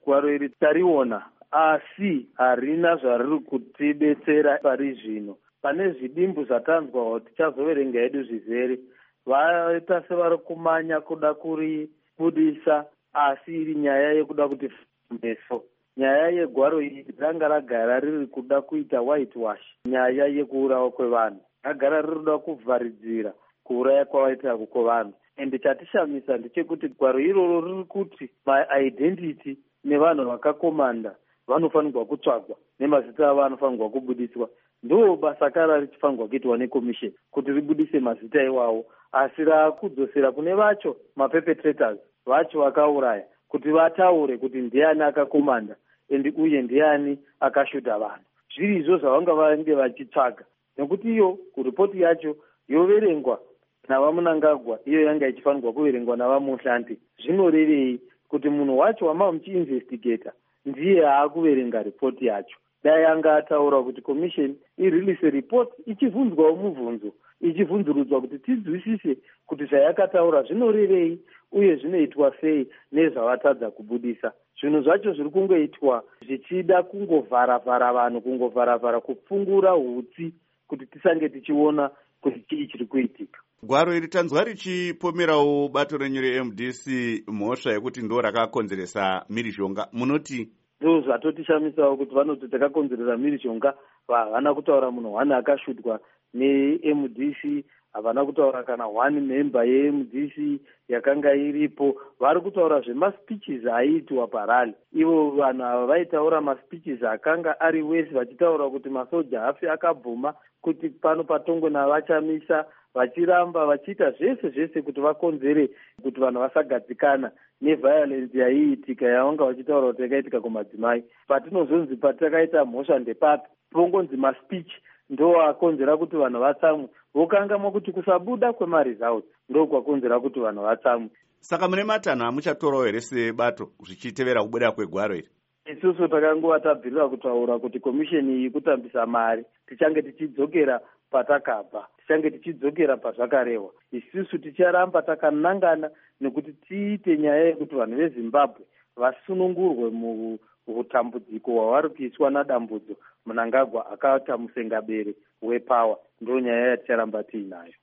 gwaro iri tariona, asi harina zvariri kutidetsera pari zvino. Pane zvidimbu zvatanzwa kuti tichazoverenga hedu zvizere, vaita sevari kumanya kuda kuribudisa, asi iri nyaya yekuda kuti meso. Nyaya yegwaro iri ranga ragara riri kuda kuita white wash, nyaya yekuurawa kwevanhu. Ragara riri kuda kuvharidzira kuuraya kwavaita kwevanhu. Ende chatishamisa ndechekuti gwaro iroro riri kuti maidentity nevanhu vakakomanda vanofanirwa kutsvagwa, nemazita avo anofanirwa kubudiswa. Ndo basa kara richifanirwa kuitwa nekomisheni, kuti ribudise mazita iwawo, asi rakudzosera kune vacho maperpetrators vacho vakauraya, kuti vataure kuti ndiani akakomanda uye ndiani akashuta vanhu. Zviri izvo zvavanga vange vachitsvaga, nekuti iyo kuripoti yacho yoverengwa navamunangagwa, iyo yanga ichifanirwa kuverengwa navamuhlanti. Zvinorevei kuti munhu wacho wamamuchiinvestigata ndiye haakuverenga ripoti yacho? Dai anga ataura kuti komisheni irilise ripoti ichivhunzwawo mubvunzo, ichivhunzurudzwa kuti tinzwisise kuti zvayakataura zvinorevei uye zvinoitwa sei nezvavatadza kubudisa. Zvinhu zvacho zviri kungoitwa zvichida kungovhara-vhara vanhu, kungovhara-vhara kupfungura hutsi kuti tisange tichiona kuti chii chiri kuitika. Gwaro iri tanzwa richipomerawo bato renyu reMDC mhosva yekuti ndo rakakonzeresa mhirizhonga. Munoti? Ndo zvatotishamisa kuti vanoti takakonzeresa mhirizhonga, havana kutaura munhu wani akashutwa neMDC, havana kutaura kana one member yeMDC yakanga iripo. Vari kutaura zvemaspiches aiitwa parali. Ivo vanhu ava vaitaura maspiches akanga ari wese, vachitaura kuti masoja hafi akabvuma, kuti pano patongwe navachamisa, vachiramba vachiita zvese kuti vakonzere kuti vanhu vasagadzikana neviolence yaiitika, yavanga vachitaura kuti yakaitika kumadzimai. Patinozonzi patakaita mhosva ndepapi, pongonzi maspeech ndo akonzera kuti vanhu vatsamwe, vokangamwa kuti kusabuda kwemaresults ndo kwakonzera kuti vanhu vatsamwe. Saka mune matanho amuchatorawo here sebato zvichitevera kubuda kwegwaro iri? Isusu takangova tabvirira kutaura kuti komisheni iyi kutambisa mari, tichange tichidzokera patakabva, tichange tichidzokera pazvakarehwa. Isusu ticharamba takanangana nekuti tiite nyaya yekuti vanhu veZimbabwe vasunungurwe mutambudziko hwavari kuiswa nadambudzo Mnangagwa akaita musengabere wepawa. Ndo nyaya yaticharamba tiinayo.